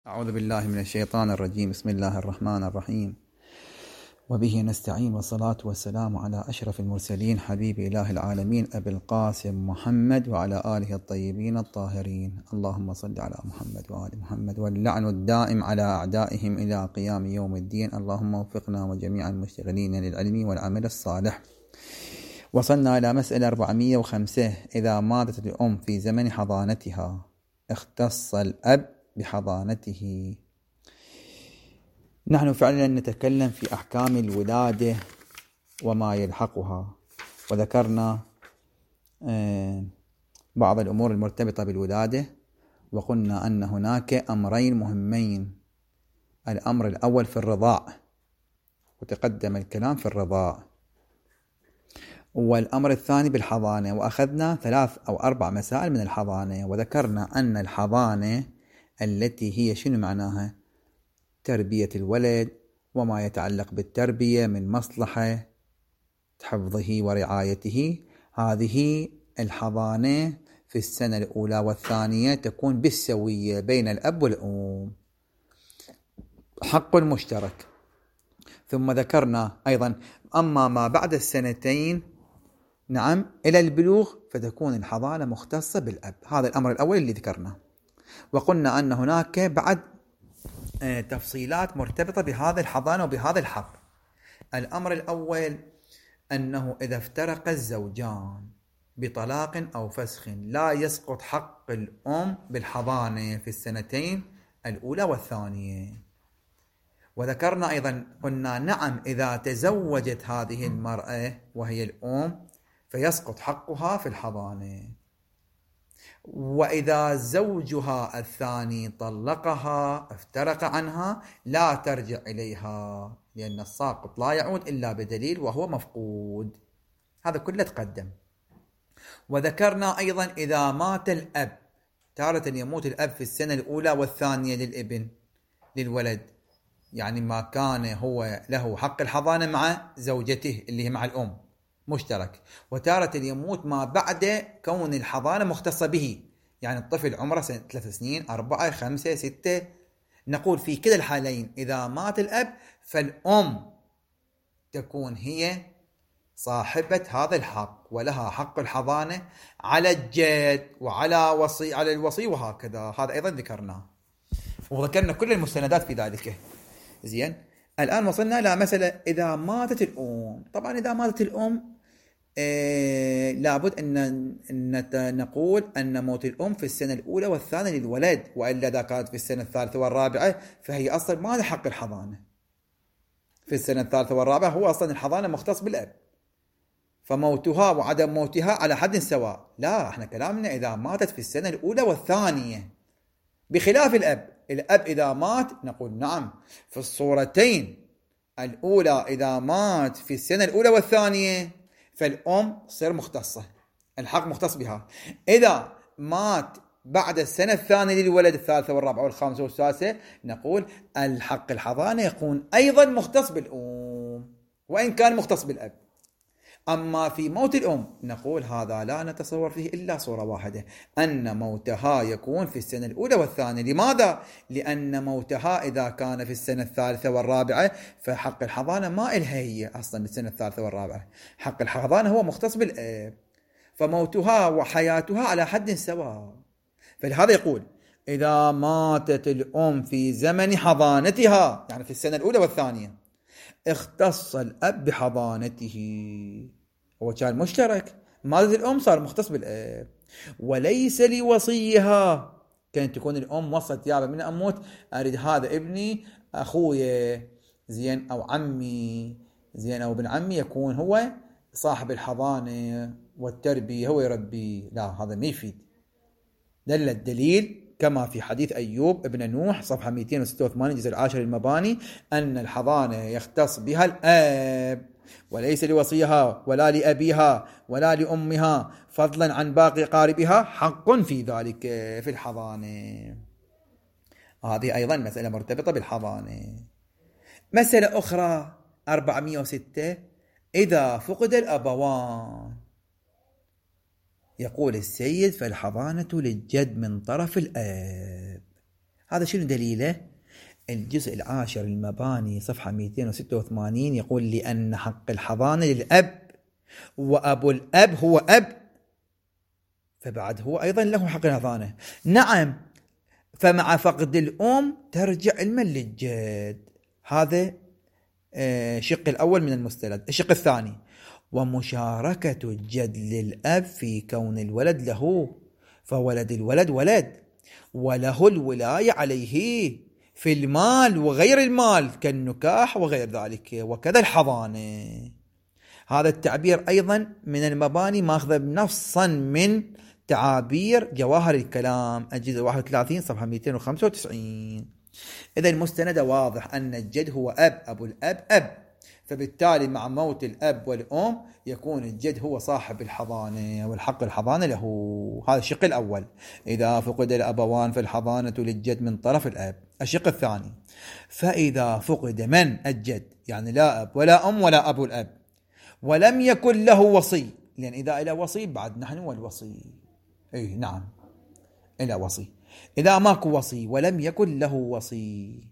أعوذ بالله من الشيطان الرجيم. بسم الله الرحمن الرحيم، وبه نستعين، والصلاة والسلام على أشرف المرسلين حبيب إله العالمين أبي القاسم محمد وعلى آله الطيبين الطاهرين. اللهم صل على محمد وآل محمد، واللعن الدائم على أعدائهم إلى قيام يوم الدين. اللهم وفقنا وجميع المشتغلين للعلم والعمل الصالح. وصلنا إلى مسألة 405. إذا ماتت الأم في زمن حضانتها اختص الأب بحضانته. نحن فعلا نتكلم في أحكام الولادة وما يلحقها، وذكرنا بعض الأمور المرتبطة بالولادة، وقلنا أن هناك أمرين مهمين. الأمر الأول في الرضاع، وتقدم الكلام في الرضاع، والأمر الثاني بالحضانة، وأخذنا 3 أو 4 مسائل من الحضانة، وذكرنا أن الحضانة التي هي شنو معناها؟ تربية الولد وما يتعلق بالتربية من مصلحة حفظه ورعايته. هذه الحضانة في السنة الأولى والثانية تكون بالسوية بين الأب والأم، حق مشترك. ثم ذكرنا أيضا أما ما بعد السنتين نعم إلى البلوغ فتكون الحضانة مختصة بالأب. هذا الأمر الأول اللي ذكرناه، وقلنا أن هناك بعد تفصيلات مرتبطة بهذا الحضانة وبهذا الحق. الأمر الأول أنه إذا افترق الزوجان بطلاق أو فسخ لا يسقط حق الأم بالحضانة في السنتين الأولى والثانية. وذكرنا أيضا قلنا نعم إذا تزوجت هذه المرأة وهي الأم فيسقط حقها في الحضانة، وإذا زوجها الثاني طلقها افترق عنها لا ترجع إليها، لأن الساقط لا يعود إلا بدليل وهو مفقود. هذا كله تقدم. وذكرنا أيضا إذا مات الأب، تارة يموت الأب في السنة الأولى والثانية للابن للولد، يعني ما كان هو له حق الحضانة مع زوجته اللي هي مع الأم مشترك، وتارة يموت ما بعد كون الحضانة مختصة به، يعني الطفل عمره 3 سنين 4 5 6. نقول في كلا الحالين إذا مات الأب فالأم تكون هي صاحبة هذا الحق، ولها حق الحضانة على الجد وعلى على الوصي وهكذا. هذا أيضا ذكرناه، وذكرنا كل المستندات في ذلك. زين، الآن وصلنا إلى مسألة إذا ماتت الأم. طبعا إذا ماتت الأم لابد أن نقول أن موت الأم في السنة الأولى والثانية للولد، وإلا إذا كانت في السنة الثالثة والرابعة فهي أصلا ما لها حق الحضانة. في السنة الثالثة والرابعة هو أصلا الحضانة مختص بالأب، فموتها وعدم موتها على حد سواء. لا، احنا كلامنا إذا ماتت في السنة الأولى والثانية، بخلاف الأب إذا مات نقول نعم في الصورتين الأولى إذا مات في السنة الأولى والثانية فالأم تصير مختصة، الحق مختص بها. إذا مات بعد السنة الثانية للولد، الثالثة والرابعة والخامسة والسادسة، نقول الحق الحضانة يكون أيضا مختص بالأم وإن كان مختص بالأب. أما في موت الأم نقول هذا لا نتصور فيه إلا صورة واحدة، أن موتها يكون في السنة الأولى والثانية. لماذا؟ لأن موتها إذا كان في السنة الثالثة والرابعة فحق الحضانة ما إلها هي أصلا بالسنة الثالثة والرابعة، حق الحضانة هو مختص بالأب، فموتها وحياتها على حد سواء. فلهذا يقول إذا ماتت الأم في زمن حضانتها، يعني في السنة الأولى والثانية، اختص الأب بحضانته. هو كان مشترك، ماتت الأم صار مختص بالأب. وليس لوصيها، كانت تكون الأم وصلت يابا من أموت أريد هذا ابني أخوي زين أو عمي زين أو ابن عمي يكون هو صاحب الحضانة والتربية هو يربي، لا هذا ما يفيد. دل الدليل كما في حديث أيوب ابن نوح صفحة 286 جزء 10 المباني أن الحضانة يختص بها الأب، وليس لوصيها ولا لأبيها ولا لأمها فضلا عن باقي قاربها حق في ذلك في الحضانة. هذه أيضا مسألة مرتبطة بالحضانة. مسألة أخرى 406. إذا فقد الأبوان يقول السيد فالحضانة للجد من طرف الأب. هذا شنو دليله؟ الجزء العاشر المباني صفحة 286 يقول لأن حق الحضانة للأب وأبو الأب هو أب، فبعد هو أيضا له حق الحضانة. نعم، فمع فقد الأم ترجع علما للجد. هذا الشق الأول من المستند. الشق الثاني: ومشاركة الجد للأب في كون الولد له، فولد الولد ولد وله الولاية عليه في المال وغير المال كالنكاح وغير ذلك، وكذا الحضانة. هذا التعبير أيضا من المباني ماخذ نصا من تعابير جواهر الكلام الجزء 31 صفحة 295. إذا المستند واضح أن الجد هو أبو الأب أب، فبالتالي مع موت الأب والأم يكون الجد هو صاحب الحضانة والحق الحضانة له. هذا الشق الأول: إذا فقد الأبوان فالحضانة للجد من طرف الأب. الشق الثاني: فإذا فقد من الجد، يعني لا أب ولا أم ولا أبو الأب، ولم يكن له وصي، لأن إذا إلى وصي بعد نحن والوصي، أي نعم إلى وصي. إذا ماكو وصي ولم يكن له وصي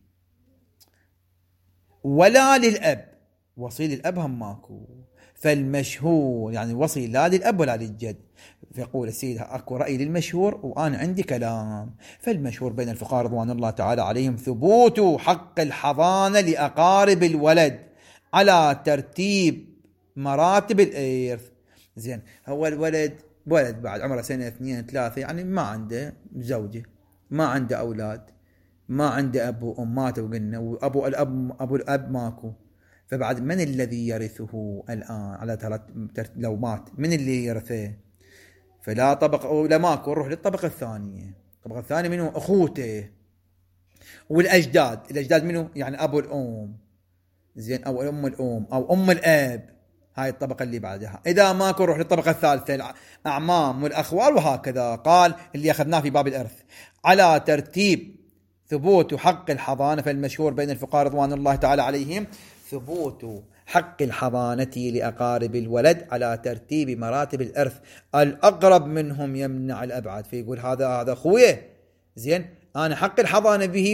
ولا للأب، وصي للأب هم ماكو، فالمشهور يعني وصي لا للأب ولا للجد. فيقول السيد أكو رأي للمشهور وأنا عندي كلام. فالمشهور بين الفقهاء رضوان الله تعالى عليهم ثبوت حق الحضانة لأقارب الولد على ترتيب مراتب الإرث. زين، هو الولد ولد بعد عمره سنة 2 3، يعني ما عنده زوجة، ما عنده أولاد، ما عنده أب وأم ماتوا قلنا، وأبو الأب ماكو، فبعد من الذي يرثه الآن على لو مات من اللي يرثه؟ فلا طبقة ولا ماكو، نروح للطبقة الثانية. الطبقة الثانية منه أخوته والأجداد. الأجداد منه يعني أبو الأم، زين، أو أم الأم أو أم الأب. هاي الطبقة اللي بعدها. إذا ماكو نروح للطبقة الثالثة: الأعمام والأخوال، وهكذا. قال اللي أخذناه في باب الإرث على ترتيب ثبوت حق الحضانة. فالمشهور بين الفقهاء رضوان الله تعالى عليهم ثبوت حق الحضانة لأقارب الولد على ترتيب مراتب الإرث، الأقرب منهم يمنع الأبعد. فيقول هذا أخويا، زين، أنا حق الحضانة به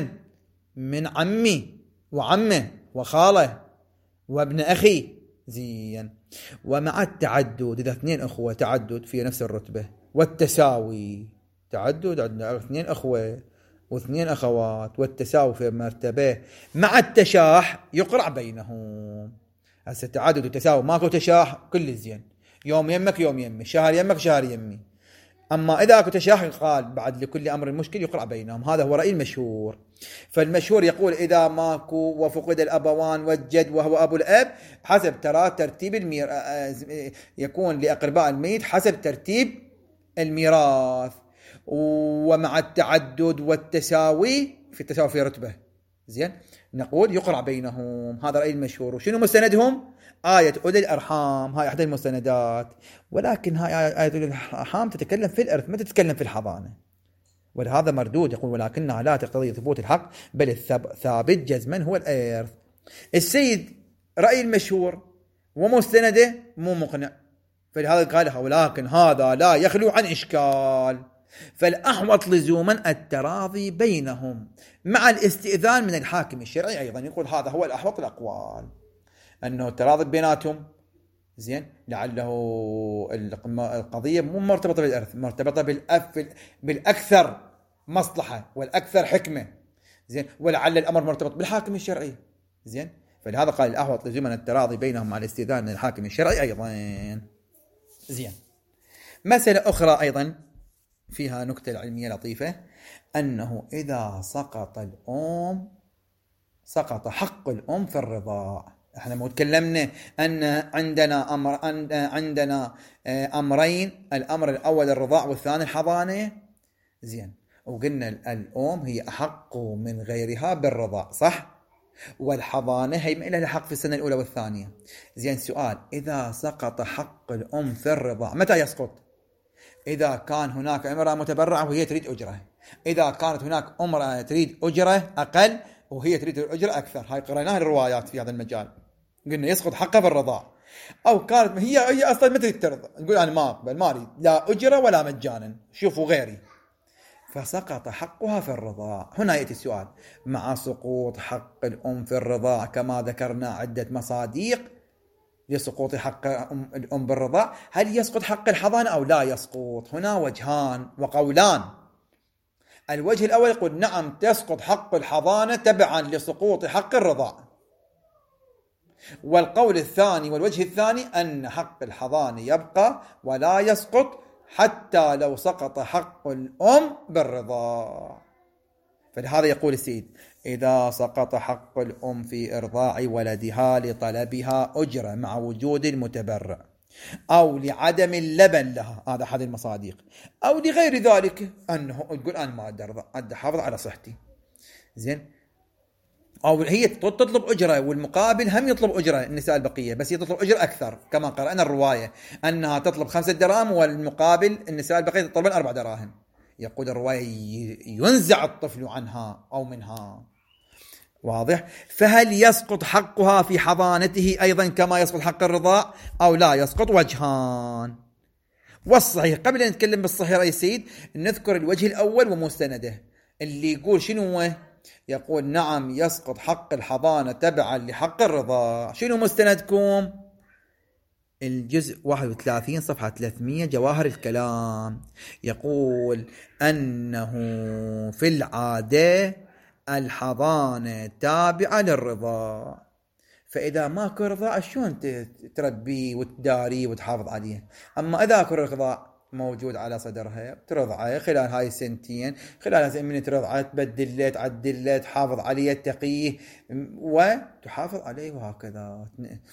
من عمي وعمه وخاله وابن أخي، زين. ومع التعدد، إذا 2 أخوة تعدد في نفس الرتبة، والتساوي، تعدد عندنا 2 أخوة و2 أخوات، والتساوي في مرتبة مع التشاح يقرع بينهم. هسه تعدد وتساوي ماكو تشاح كل زين، يوم يمك يوم يمي، شهر يمك شهر يمي. أما إذا أكو تشاح قال بعد لكل أمر مشكل يقرع بينهم. هذا هو رأي المشهور. فالمشهور يقول إذا ماكو وفقد الأبوان والجد وهو أبو الأب حسب ترتيب يكون لأقرباء الميت حسب ترتيب الميراث، ومع التعدد والتساوي في التساوي في رتبة، زين، نقول يقرع بينهم. هذا رأي المشهور. وشنو مستندهم؟ آية أولي الأرحام، هاي أحد المستندات، ولكن هاي آية أولي الأرحام تتكلم في الإرث ما تتكلم في الحضانة، ولهذا مردود. يقول ولكنها لا تقتضي ثبوت الحق بل الثابت جزما هو الإرث. السيد رأي المشهور ومستنده مو مقنع، فلهذا قالها ولكن هذا لا يخلو عن إشكال، فالأحوط لزوما التراضي بينهم مع الاستئذان من الحاكم الشرعي أيضا. يقول هذا هو الأحوط الأقوال، أنه التراضي بيناتهم، زين، لعله القضية مو مرتبطة بالإرث، مرتبطة بالأكثر مصلحة والأكثر حكمة، زين، ولعل الأمر مرتبط بالحاكم الشرعي، زين. فلهذا قال الأحوط لزوما التراضي بينهم مع الاستئذان من الحاكم الشرعي أيضا، زين. مسألة أخرى أيضا فيها نكتة علمية لطيفة، أنه إذا سقط حق الأم في الرضاع. احنا متكلمنا أن عندنا أمرين: الأمر الأول الرضاع والثاني الحضانة، زين، وقلنا الأم هي أحق من غيرها بالرضاع، صح؟ والحضانة هي ما لها حق في السنة الأولى والثانية، زين. سؤال: إذا سقط حق الأم في الرضاع متى يسقط؟ إذا كان هناك امرأة متبرعة وهي تريد أجرة، إذا كانت هناك امرأة تريد أجرة أقل وهي تريد الأجرة أكثر. هاي قرأناها الروايات في هذا المجال، قلنا يسقط حقها في الرضاع. أو كانت هي أصلا ما تريد ترضى، نقول أنا ما أقبل، ما أريد لا أجرة ولا مجانا، شوفوا غيري. فسقط حقها في الرضاع. هنا يأتي السؤال: مع سقوط حق الأم في الرضاع كما ذكرنا عدة مصادق لسقوط حق الأم بالرضاع، هل يسقط حق الحضانة أو لا يسقط؟ هنا وجهان وقولان. الوجه الأول يقول نعم تسقط حق الحضانة تبعا لسقوط حق الرضاع، والقول الثاني والوجه الثاني أن حق الحضانة يبقى ولا يسقط حتى لو سقط حق الأم بالرضاع. فلهذا يقول السيد: إذا سقط حق الأم في إرضاع ولدها لطلبها أجرة مع وجود المتبرع، أو لعدم اللبن لها، هذا أحد المصادق، أو لغير ذلك، أنه تقول أنا ما أقدر أحافظ على صحتي، زين، أو هي تطلب أجرة والمقابل هم يطلب أجرة، النساء البقية بس هي تطلب أجرة أكثر، كما قرأنا الرواية أنها تطلب 5 دراهم والمقابل النساء البقية تطلب 4 دراهم. يقول الرواية ينزع الطفل عنها أو منها. واضح؟ فهل يسقط حقها في حضانته أيضا كما يسقط حق الرضاع أو لا يسقط؟ وجهان. والصحيح قبل أن نتكلم بالصحيح رأي السيد نذكر الوجه الأول ومستنده، اللي يقول شنو هو؟ يقول نعم يسقط حق الحضانة تبعا لحق الرضاع. شنو مستندكم؟ الجزء 31 صفحة 300 جواهر الكلام، يقول أنه في العادة الحضانة تابعة للرضاع، فإذا ماكو رضاع شلون تربيه وتداريه وتحافظ عليه؟ أما إذا اكو رضاع موجود على صدرها ترضعه خلال هاي السنتين، خلال هاي من ترضعه تبدله تعدله تحافظ عليه تقيه وتحافظ عليه وهكذا،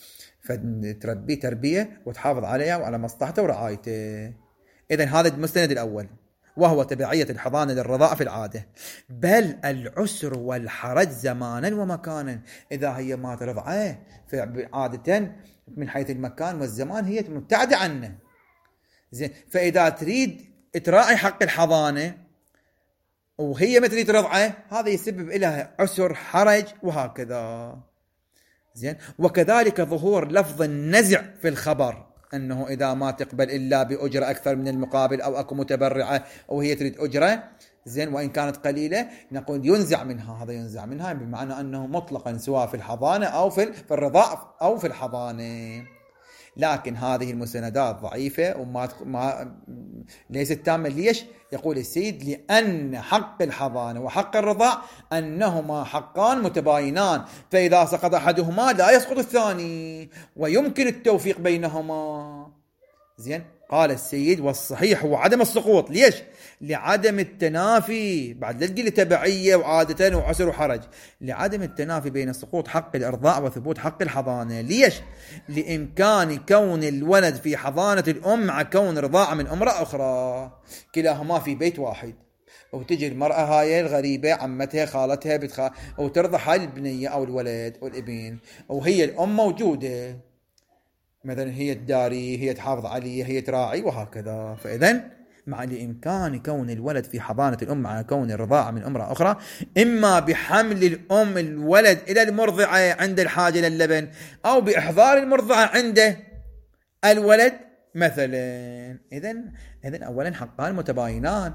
فتربيه تربية وتحافظ عليها وعلى مصلحته ورعايته. إذن هذا المستند الأول وهو تبعية الحضانة للرضاعة في العادة، بل العسر والحرج زمانا ومكانا. إذا هي ما ترضعه عادة من حيث المكان والزمان هي مبتعدة عنه، زين، فإذا تريد تراعي حق الحضانة وهي ما تريد ترضعه هذا يسبب لها عسر حرج وهكذا، زين. وكذلك ظهور لفظ النزع في الخبر، أنه إذا ما تقبل إلا بأجرة أكثر من المقابل أو أكو متبرعة أو هي تريد أجرة، زين، وإن كانت قليلة نقول ينزع منها. هذا ينزع منها بمعنى أنه مطلقا سواء في الحضانة أو في الرضاع أو في الحضانة. لكن هذه المستندات ضعيفة وما ليست تامة. ليش؟ يقول السيد لأن حق الحضانة وحق الرضاع أنهما حقان متباينان، فإذا سقط أحدهما لا يسقط الثاني ويمكن التوفيق بينهما، زين. قال السيد والصحيح هو عدم السقوط. ليش؟ لعدم التنافي، بعد لا تقول تبعية وعادة وعسر وحرج، لعدم التنافي بين سقوط حق الإرضاع وثبوت حق الحضانة. ليش؟ لإمكان كون الولد في حضانة الأم مع كون رضاعة من امرأة أخرى، كلاهما في بيت واحد، وتجي المرأة هاي الغريبة عمتها خالتها وترضع هاي البنية أو الولد أو الابن، وهي الأم موجودة، مثلا هي تداري هي تحافظ عليه هي تراعي وهكذا. فإذن مع الإمكان كون الولد في حضانة الأم مع كون الرضاعة من امرأة أخرى، إما بحمل الأم الولد إلى المرضعة عند الحاجة للبن، أو بإحضار المرضعة عند الولد مثلا. إذن أولا حقان متباينان،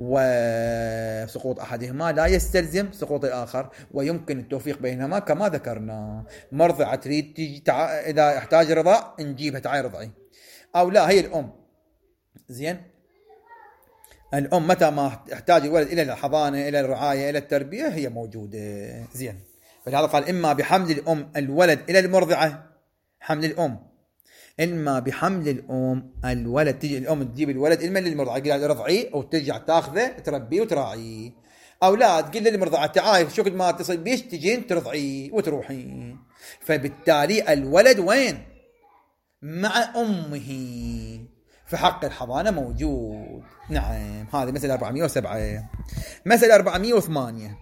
وسقوط أحدهما لا يستلزم سقوط الآخر، ويمكن التوفيق بينهما كما ذكرنا. مرضعة تريد إذا احتاج رضاع نجيبها تعال رضعي، أو لا هي الأم، زين، الأم متى ما احتاج الولد إلى الحضانة إلى الرعاية إلى التربية هي موجودة، زين. فلهذا قال إما بحمل الأم الولد إلى المرضعة، حمل الأم، إما بحمل الأم الولد، تجي الأم تجيب الولد إما للمرضعة قال رضعيه وترجع تاخذه تربيه وتراعيه، أو لا تقول للمرضعة تعال شو ما تصل بيش تجين ترضعيه وتروحين. فبالتالي الولد وين؟ مع أمه، فحق الحضانة موجود. نعم، هذه مسألة 407. مسألة 408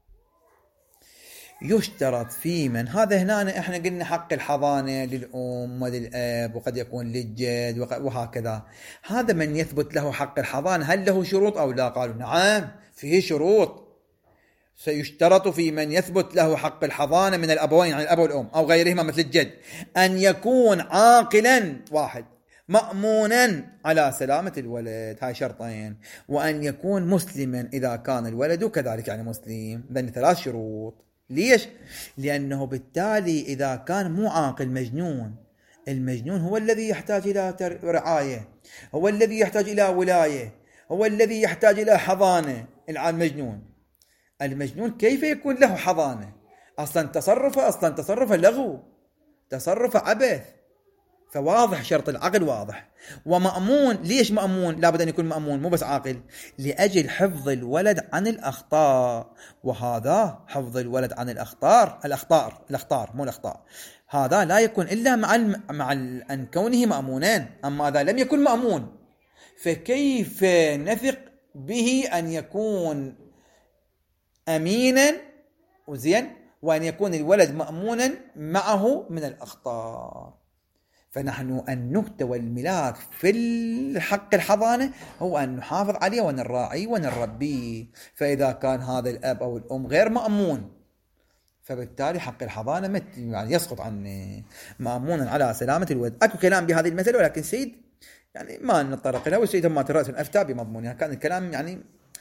يشترط في من، هذا هنا احنا قلنا حق الحضانة للأم وللأب وقد يكون للجد وهكذا. هذا من يثبت له حق الحضانة هل له شروط أو لا؟ قالوا نعم فيه شروط. سيشترط في من يثبت له حق الحضانة من الأبوين، يعني الأب والأم أو غيرهما مثل الجد، أن يكون عاقلا، واحد، مأمونا على سلامة الولد، هاي شرطين. وأن يكون مسلما إذا كان الولد كذلك، يعني مسلم. ذن 3 شروط. ليش؟ لأنه بالتالي إذا كان مو عاقل مجنون، المجنون هو الذي يحتاج إلى رعاية، هو الذي يحتاج إلى ولاية، هو الذي يحتاج إلى حضانة. المجنون كيف يكون له حضانة؟ أصلا تصرفه لغو، تصرفه عبث. فواضح شرط العقل واضح. ومأمون، ليش مأمون؟ لابد أن يكون مأمون، مو بس عاقل، لأجل حفظ الولد عن الأخطاء. وهذا حفظ الولد عن الأخطار مو الأخطاء، هذا لا يكون إلا مع أن كونه مأمونين. أما إذا لم يكن مأمون فكيف نثق به أن يكون أمينا وزين وأن يكون الولد مأمونا معه من الأخطار؟ فنحن النكتة والملاك في الحق الحضانة هو أن نحافظ عليه ونراعيه ونربيه. فإذا كان هذا الأب أو الأم غير مأمون فبالتالي حق الحضانة يعني يسقط عنه. مأمونا على سلامة الولد. أكو كلام بهذه المثل، ولكن سيد يعني ما نتطرق لها، والسيد هم رأس الأفتاء بمضمونها. كان الكلام يعني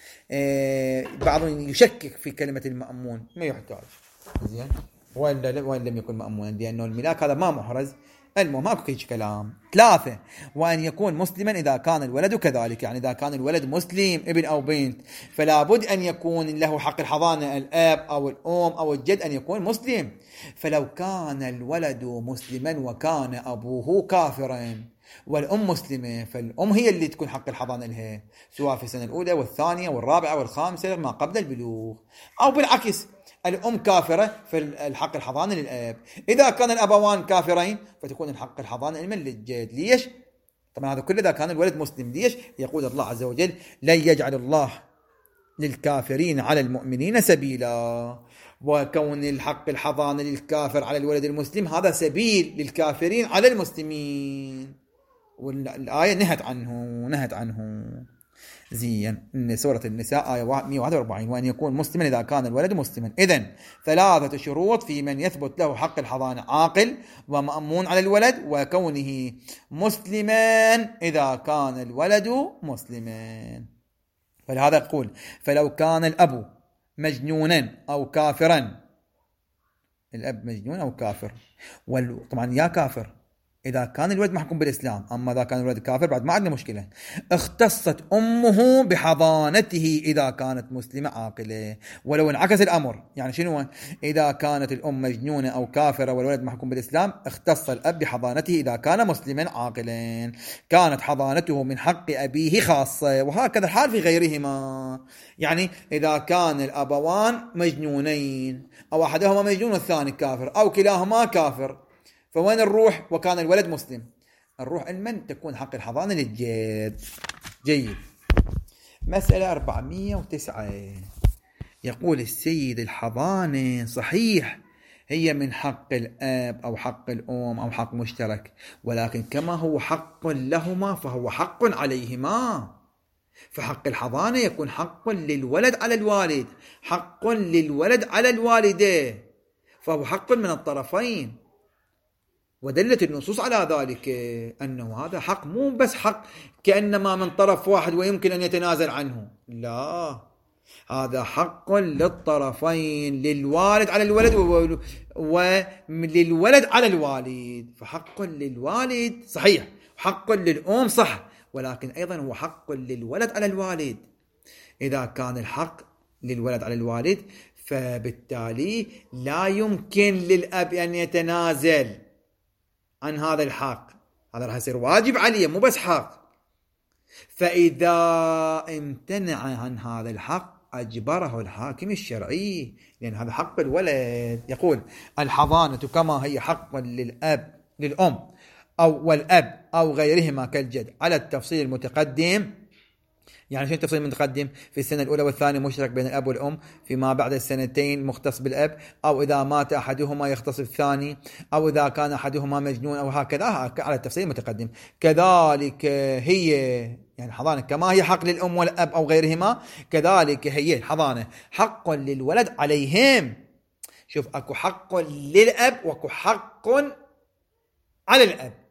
بعضهم يشكك في كلمة المأمون، ما يحتاج زين وإن لم يكن مأمونا، لأنه الملاك هذا ما محرز. المهم ماكو كيش كلام. 3، وأن يكون مسلما إذا كان الولد كذلك، يعني إذا كان الولد مسلم ابن أو بنت فلا بد أن يكون له حق الحضانة الأب أو الأم أو الجد أن يكون مسلم. فلو كان الولد مسلما وكان أبوه كافرا والأم مسلمة، فالأم هي اللي تكون حق الحضانة لها، سواء في السنة الأولى والثانية والرابعة والخامسة ما قبل البلوغ، أو بالعكس الأم كافرة فالحق الحضانة للأب. إذا كان الأبوان كافرين فتكون الحق الحضانة للجد. ليش؟ طبعا هذا كله إذا كان الولد مسلم. ليش؟ يقول الله عز وجل: لن يجعل الله للكافرين على المؤمنين سبيلا. وكون الحق الحضانة للكافر على الولد المسلم هذا سبيل للكافرين على المسلمين، والآية نهت عنه زين. سورة النساء آية 141: وأن يكون مسلما إذا كان الولد مسلما. إذن 3 شروط في من يثبت له حق الحضانة: عاقل ومأمون على الولد، وكونه مسلما إذا كان الولد مسلما. فلهذا يقول: فلو كان الأب مجنونا أو كافرا، الأب مجنون أو كافر، طبعا يا كافر إذا كان الولد محكوم بالإسلام، أما إذا كان الولد كافر بعد ما عندنا مشكلة. اختصت أمه بحضانته إذا كانت مسلمة عاقلة. ولو انعكس الأمر، يعني شنو؟ إذا كانت الأم مجنونة أو كافرة والولد محكوم بالإسلام، اختص الأب بحضانته إذا كان مسلما عاقلا، كانت حضانته من حق أبيه خاصة. وهكذا الحال في غيرهما، يعني إذا كان الأبوان مجنونين أو أحدهما مجنون والثاني كافر أو كلاهما كافر، فوين الروح؟ وكان الولد مسلم، الروح المن تكون حق الحضانة للجد. جيد. مسألة 409 يقول السيد: الحضانة صحيح هي من حق الأب أو حق الأم أو حق مشترك، ولكن كما هو حق لهما فهو حق عليهما. فحق الحضانة يكون حق للولد على الوالد، حق للولد على الوالدة، فهو حق من الطرفين. ودلت النصوص على ذلك أنه هذا حق مو بس حق كأنما من طرف واحد ويمكن أن يتنازل عنه، لا، هذا حق للطرفين، للوالد على الولد وللولد على الوالد. فحق للوالد صحيح، حق للأم صح، ولكن أيضا هو حق للولد على الوالد. إذا كان الحق للولد على الوالد فبالتالي لا يمكن للأب أن يتنازل عن هذا الحق، هذا راح يصير واجب عليه مو بس حق. فإذا امتنع عن هذا الحق أجبره الحاكم الشرعي، لأن هذا حق الولد. يقول: الحضانة كما هي حق للأم أو والأب أو غيرهما كالجد على التفصيل المتقدم. يعني شنو التفصيل المتقدم؟ في السنة الأولى والثانية مشترك بين الأب والأم، فيما بعد السنتين مختص بالأب، أو إذا مات أحدهما يختص الثاني، أو إذا كان أحدهما مجنون، أو هكذا على التفصيل المتقدم. كذلك هي يعني الحضانة كما هي حق للأم والأب أو غيرهما، كذلك هي الحضانة حق للولد عليهم. شوف، أكو حق للأب وأكو حق على الأب.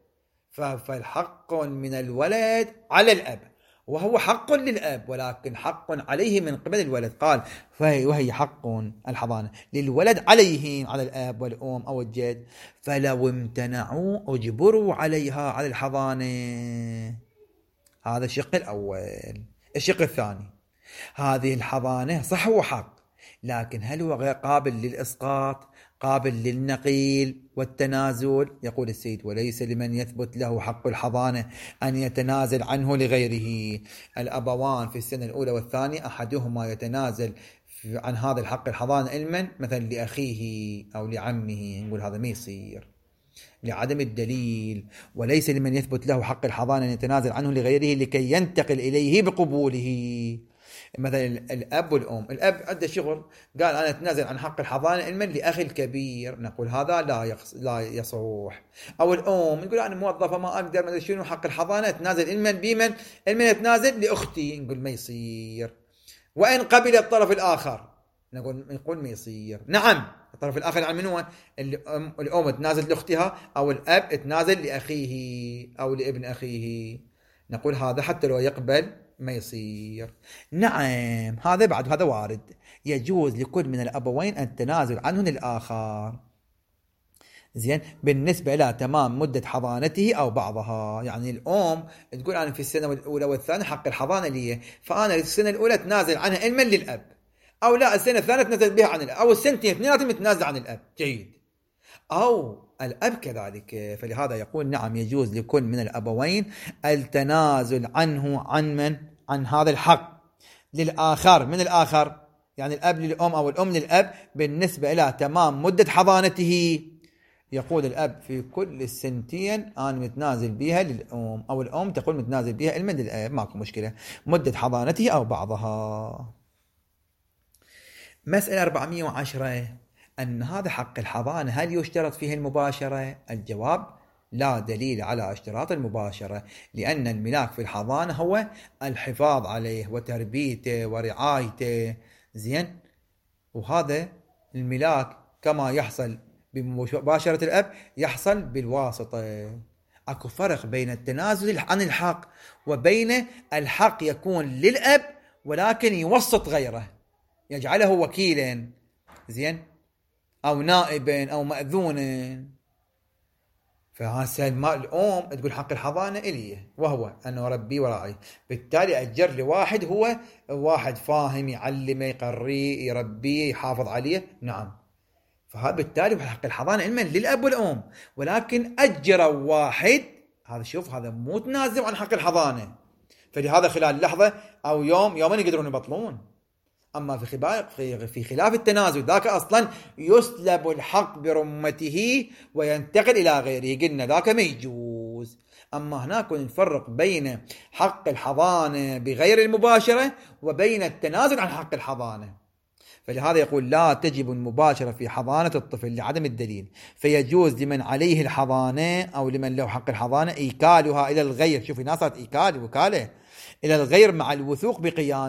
فالحق من الولد على الأب، وهو حق للأب ولكن حق عليه من قبل الولد. قال وهي حق الحضانة للولد عليه، على الأب والأم أو الجد، فلو امتنعوا أجبروا عليها، على الحضانة. هذا الشق الأول. الشق الثاني، هذه الحضانة صح وحق، لكن هل هو غير قابل للإسقاط، قابل للنقيل والتنازل؟ يقول السيد: وليس لمن يثبت له حق الحضانة أن يتنازل عنه لغيره. الأبوان في السنة الأولى والثانية أحدهما يتنازل عن هذا الحق الحضانة علما، مثلا لأخيه أو لعمه، نقول هذا ما يصير لعدم الدليل. وليس لمن يثبت له حق الحضانة أن يتنازل عنه لغيره لكي ينتقل إليه بقبوله. مثلا الأب والأم، الأب عنده شغل، قال أنا أتنازل عن حق الحضانة علما لأخي الكبير، نقول هذا لا يصح. أو الأم تقول أنا موظفة ما أقدر، ما شنو حق الحضانة، أتنازل علما بمن؟ علما أتنازل لأختي، نقول ما يصير. وإن قبل الطرف الآخر نقول ما يصير. نعم، الطرف الآخر يعني منو؟ الأم تنازل لأختها، أو الأب تنازل لأخيه أو لابن أخيه، نقول هذا حتى لو يقبل ما يصير. نعم، هذا بعد هذا وارد، يجوز لكل من الأبوين التنازل عنه للآخر. زين، بالنسبة إلى تمام مدة حضانته أو بعضها. يعني الأم تقول أنا في السنة الأولى والثانية حق الحضانة لي، فأنا في السنة الأولى تنازل عنها علما للأب، أو لا السنة الثانية تنازل بها عن الأب، أو السنتين اثنيناتهم تنازل عن الأب. جيد. أو الأب كذلك. فلهذا يقول نعم، يجوز لكل من الأبوين التنازل عنه عن هذا الحق للآخر. من الآخر يعني الأب للأم أو الأم للأب بالنسبة إلى تمام مدة حضانته. يقول الأب في كل السنتين أنا متنازل بها للأم، أو الأم تقول متنازل بها علما للأب، ماكو مشكلة، مدة حضانته أو بعضها. مسألة 410، أن هذا حق الحضانة هل يشترط فيه المباشرة؟ الجواب: لا دليل على اشتراط المباشرة، لأن الملاك في الحضانة هو الحفاظ عليه وتربيته ورعايته. زين، وهذا الملاك كما يحصل بمباشرة الأب يحصل بالواسطة. أكو فرق بين التنازل عن الحق وبين الحق يكون للأب ولكن يوسط غيره، يجعله وكيلا، زين، أو نائبا أو مأذونا. فهسه الأم تقول حق الحضانة إلي، وهو أنه ربي وراعي، بالتالي أجر لواحد هو واحد فاهم، يعلمه يقريه يربيه يحافظ عليه. نعم، فهذا بالتالي حق الحضانة علما للأب والأم، ولكن أجر واحد، هذا شوف هذا مو تنازل عن حق الحضانة، فلهذا خلال لحظة أو يومين يقدرون يبطلون. أما في خلاف التنازل ذاك أصلا يسلب الحق برمته وينتقل إلى غيره، قلنا ذاك ما يجوز. أما هناك نفرق بين حق الحضانة بغير المباشرة وبين التنازل عن حق الحضانة. فلهذا يقول لا تجب المباشرة في حضانة الطفل لعدم الدليل، فيجوز لمن عليه الحضانة أو لمن له حق الحضانة إيكالها إلى الغير. شوفي ناس إيكال وكالة إلى الغير مع الوثوق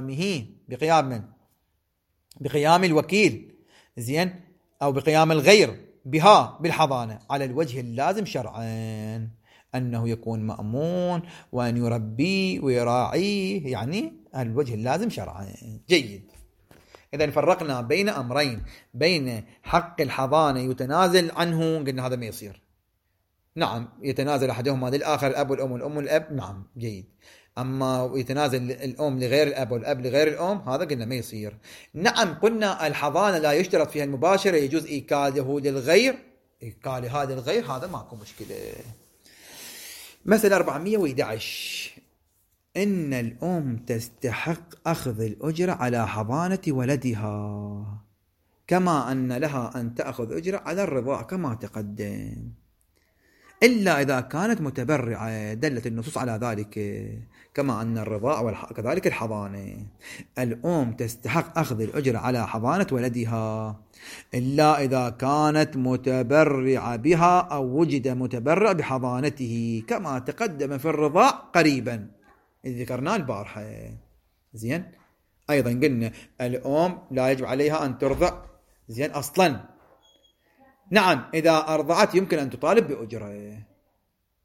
بقيام الوكيل، زين، أو بقيام الغير بها بالحضانة على الوجه اللازم شرعا، أنه يكون مأمون وأن يربي ويراعيه، يعني الوجه اللازم شرعا. جيد. إذا فرقنا بين أمرين، بين حق الحضانة يتنازل عنه، قلنا هذا ما يصير. نعم، يتنازل أحدهما للآخر، الأب والأم والأم للأب. نعم، جيد. أما يتنازل الأم لغير الأب والأب لغير الأم، هذا قلنا ما يصير. نعم، قلنا الحضانة لا يشترط فيها المباشرة، يجوز إيكاله للغير، إيكال هذا الغير، هذا ماكو مشكلة. مثلا 411، إن الأم تستحق أخذ الأجرة على حضانة ولدها، كما أن لها أن تأخذ أجرة على الرضاع كما تقدم، إلا إذا كانت متبرعة، دلت النصوص على ذلك، كما أن الرضاع وكذلك الحضانة. الأم تستحق أخذ الأجرة على حضانة ولدها إلا إذا كانت متبرعة بها أو وجد متبرع بحضانته، كما تقدم في الرضاع قريبا إذ ذكرناه البارحة. زين، أيضا قلنا الأم لا يجب عليها أن ترضع، زين، أصلا. نعم، إذا أرضعت يمكن أن تطالب بأجرة،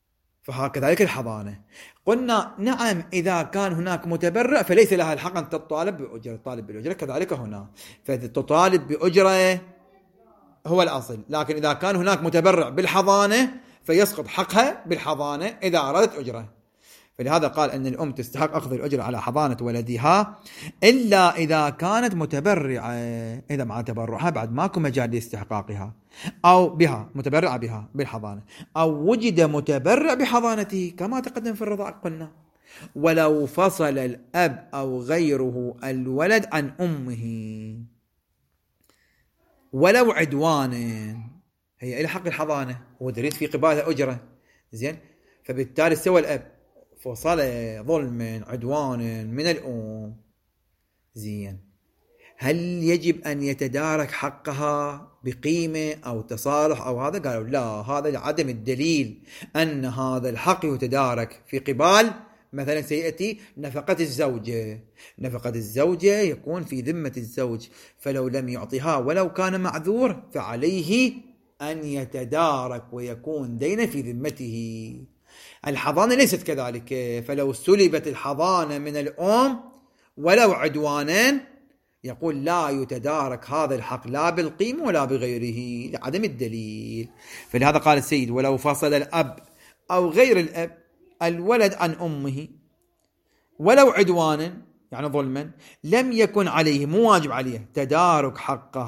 فهكذلك الحضانة. قلنا نعم إذا كان هناك متبرع فليس لها الحق أن تطالب بأجرة، تطالب بالأجرة كذلك هنا، فتطالب بأجرة هو الأصل. لكن إذا كان هناك متبرع بالحضانة فيسقط حقها بالحضانة إذا أرادت أجرة. فلهذا قال أن الأم تستحق أخذ الأجرة على حضانة ولدها إلا إذا كانت متبرعة. إذا مع تبرعها بعد ماكو مجال لاستحقاقها، أو بها متبرعة بها بالحضانة، أو وجد متبرع بحضانته كما تقدم في الرضاعة قلنا. ولو فصل الأب أو غيره الولد عن أمه ولو عدوانا، هي إلى حق الحضانة ودريد في قبالها أجرة، زين، فبالتالي سوى الأب فصل ظلما عدوانا من الأم، زين، هل يجب أن يتدارك حقها بقيمة أو تصالح أو هذا؟ قالوا لا، هذا عدم الدليل أن هذا الحق يتدارك في قبال مثلا سيأتي نفقة الزوجة. نفقة الزوجة يكون في ذمة الزوج، فلو لم يعطيها ولو كان معذور فعليه أن يتدارك ويكون دين في ذمته. الحضانة ليست كذلك، فلو سلبت الحضانة من الأم ولو عدوانا يقول لا يتدارك هذا الحق لا بالقيمة ولا بغيره لعدم الدليل. فلهذا قال السيد ولو فصل الأب أو غير الأب الولد عن أمه ولو عدوانا يعني ظلما لم يكن عليه، مو واجب عليه، تدارك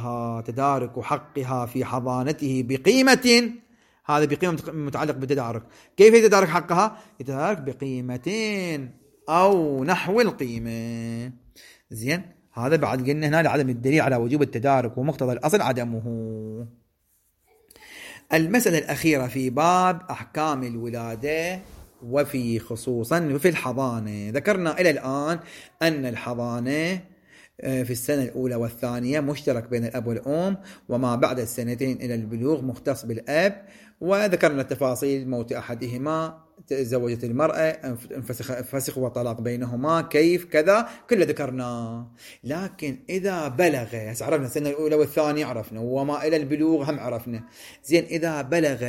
حقها في حضانته بقيمة. هذا بقيمة متعلق بالتدارك. كيف يتدارك حقها؟ يتدارك بقيمتين أو نحو القيمة، زين. هذا بعد قلنا هنا لعدم الدليل على وجوب التدارك ومقتضى الأصل عدمه. المسألة الأخيرة في باب أحكام الولادة وفي خصوصا في الحضانة. ذكرنا إلى الآن أن الحضانة في السنة الأولى والثانية مشترك بين الأب والأم، وما بعد السنتين إلى البلوغ مختص بالأب. وذكرنا التفاصيل: موت أحدهما، تزوجت المرأة، فسخ وطلاق بينهما، كيف كذا، كله ذكرنا. لكن إذا بلغ، عرفنا السنة الأولى والثانية عرفنا، وما إلى البلوغ هم عرفنا، زين. إذا بلغ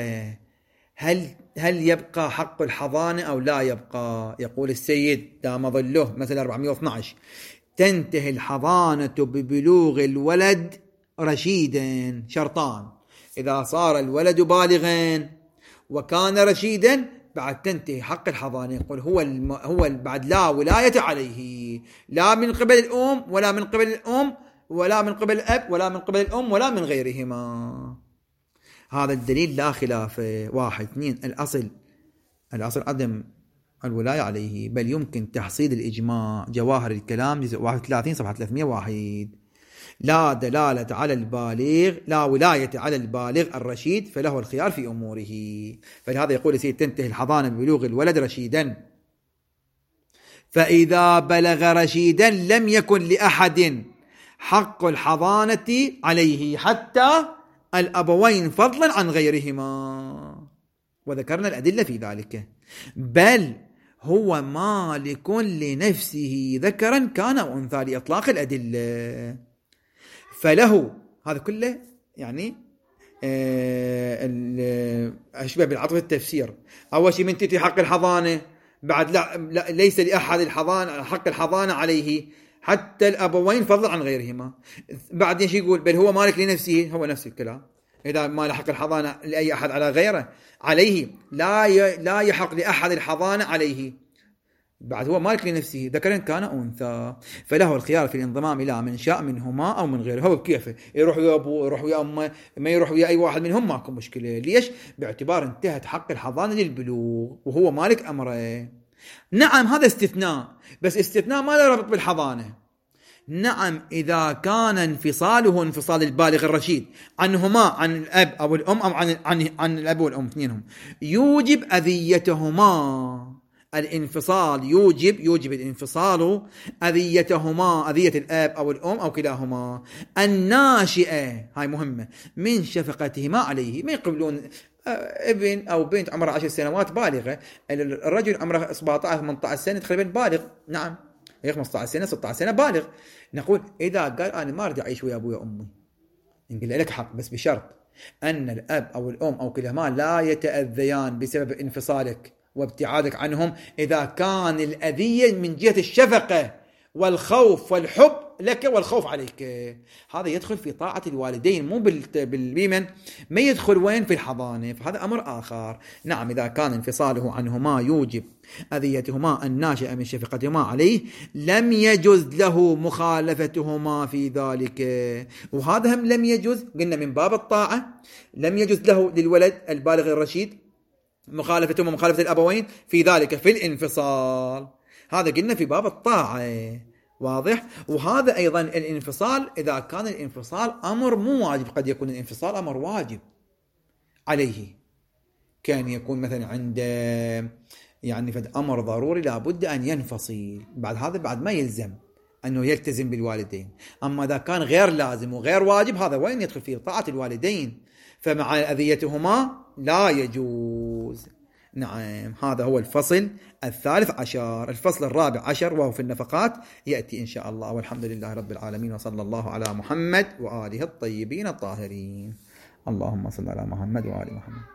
هل يبقى حق الحضانة أو لا يبقى؟ يقول السيد دام ظله مثلا 412: تنتهي الحضانة ببلوغ الولد رشيدا. شرطان: إذا صار الولد بالغا وكان رشيدا بعد تنتهي حق الحضانة. يقول هو بعد لا ولاية عليه، لا من قبل الأم ولا من قبل الأم ولا من قبل الأب ولا من قبل الأم ولا من غيرهما. هذا الدليل لا خلاف. 1. 2. الأصل عدم الولاية عليه، بل يمكن تحصيل الإجماع. جواهر الكلام جزء 31 صفحة 301: لا دلالة على البالغ، لا ولاية على البالغ الرشيد فله الخيار في أموره. فلهذا يقول السيد: تنتهي الحضانة ببلوغ الولد رشيدا. فإذا بلغ رشيدا لم يكن لأحد حق الحضانة عليه حتى الأبوين فضلا عن غيرهما، وذكرنا الأدلة في ذلك. بل هو مالك لنفسه ذكرا كان أو أنثى لإطلاق الأدلة. فله هذا كله يعني أشبه بالعطف التفسير. أول شيء من تنتهي حق الحضانة، بعد لا ليس لأحد الحضانة حق الحضانة عليه حتى الأبوين فضلا عن غيرهما. بعدين شو يقول؟ بل هو مالك لنفسه، هو نفس الكلام. إذا ما لحق الحضانة لأي أحد على غيره عليه، لا يحق لأحد الحضانة عليه. بعد هو مالك لنفسه ذكرا كان أنثى، فله الخيار في الانضمام إلى من شاء منهما أو من غيره. هو بكيفه يروح ويا أبوه، يروح ويا أمه، ما يروح ويا أي واحد منهم ماكو مشكلة. ليش؟ باعتبار انتهت حق الحضانة للبلوغ وهو مالك أمره. نعم هذا استثناء، بس استثناء ما له ربط بالحضانة. نعم إذا كان انفصاله انفصال البالغ الرشيد عنهما، عن الأب أو الأم أو عن الأب والأم اثنينهم، يوجب أذيتهما. الانفصال يوجب الانفصال أذيتهما، أذية الأب أو الأم أو كلاهما، الناشئة، هاي مهمة، من شفقتهما عليه. ما يقبلون ابن أو بنت عمرها 10 سنوات بالغة، الرجل عمره 17 18 سنة تقريبا بالغ، نعم 15 سنة 16 سنة بالغ. نقول إذا قال أنا ما أريد أعيش ويا أبوي وأمي، نقول لك حق، بس بشرط أن الأب أو الأم أو كلاهما لا يتأذيان بسبب انفصالك وابتعادك عنهم إذا كان الأذية من جهة الشفقة والخوف والحب لك والخوف عليك. هذا يدخل في طاعة الوالدين، مو بالبيمن، ما يدخل وين في الحضانة، فهذا أمر آخر. نعم إذا كان انفصاله عنهما يوجب أذيتهما الناشئة من شفقتهما عليه لم يجوز له مخالفتهما في ذلك. وهذا هم لم يجوز، قلنا من باب الطاعة، لم يجوز له للولد البالغ الرشيد مخالفتهما مخالفة الأبوين في ذلك في الانفصال، هذا قلنا في باب الطاعة. واضح؟ وهذا أيضا الانفصال إذا كان الانفصال أمر مو واجب، قد يكون الانفصال أمر واجب عليه، كان يكون مثلا عنده يعني فد أمر ضروري لابد أن ينفصل، بعد هذا بعد ما يلزم أنه يلتزم بالوالدين. أما إذا كان غير لازم وغير واجب هذا وين يدخل فيه طاعة الوالدين، فمع أذيتهما لا يجوز. نعم هذا هو الفصل 13. الفصل 14 وهو في النفقات يأتي إن شاء الله، والحمد لله رب العالمين، وصلى الله على محمد وآله الطيبين الطاهرين. اللهم صل على محمد وآل محمد.